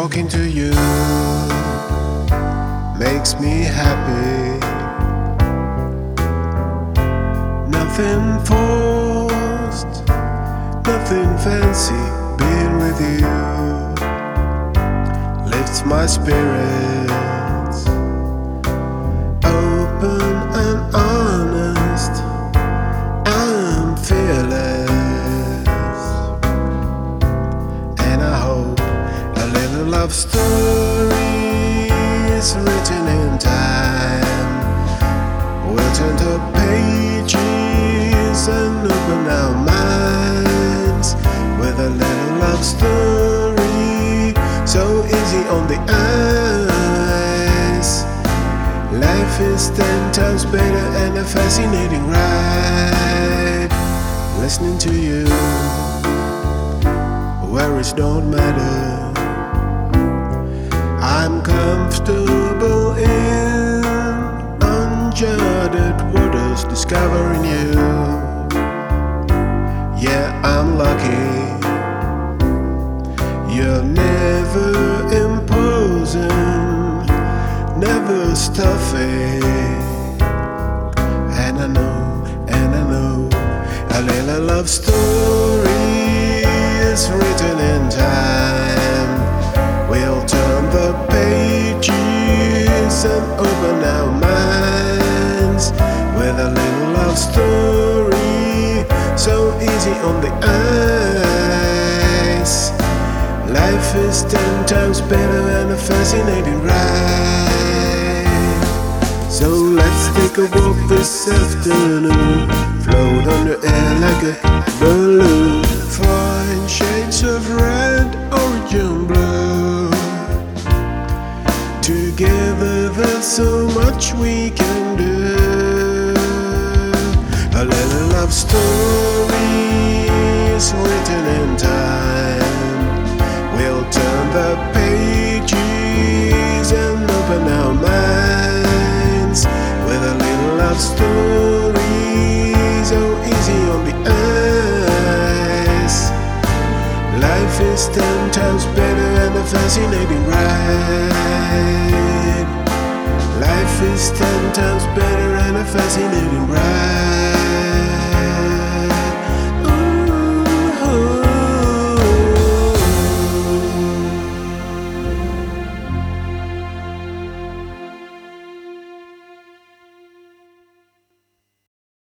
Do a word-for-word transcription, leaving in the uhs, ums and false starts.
Talking to you makes me happy. Nothing forced, nothing fancy. Being with you lifts my spirits. Open and honest, I'm fearless. And I hope a little love story is written in time. We'll turn the pages and open our minds with a little love story, so easy on the eyes. Life is ten times better and a fascinating ride. Listening to you, worries don't matter. I'm comfortable in uncharted waters, discovering you. Yeah, I'm lucky. You're never imposing, never stuffy. And I know, and I know, a little love story is written in time. We'll turn the pages and open our minds with a little love story, so easy on the eyes. Life is ten times better and a fascinating ride. So let's take a walk this afternoon, float on the air like a balloon. Find shades of red, orange and blue. Together there's so much we can do. A little love story is written in time. We'll turn the pages and open our minds with a little love story, so easy on the eyes. Life is ten times better and a fascinating ride. Life is ten times better and a fascinating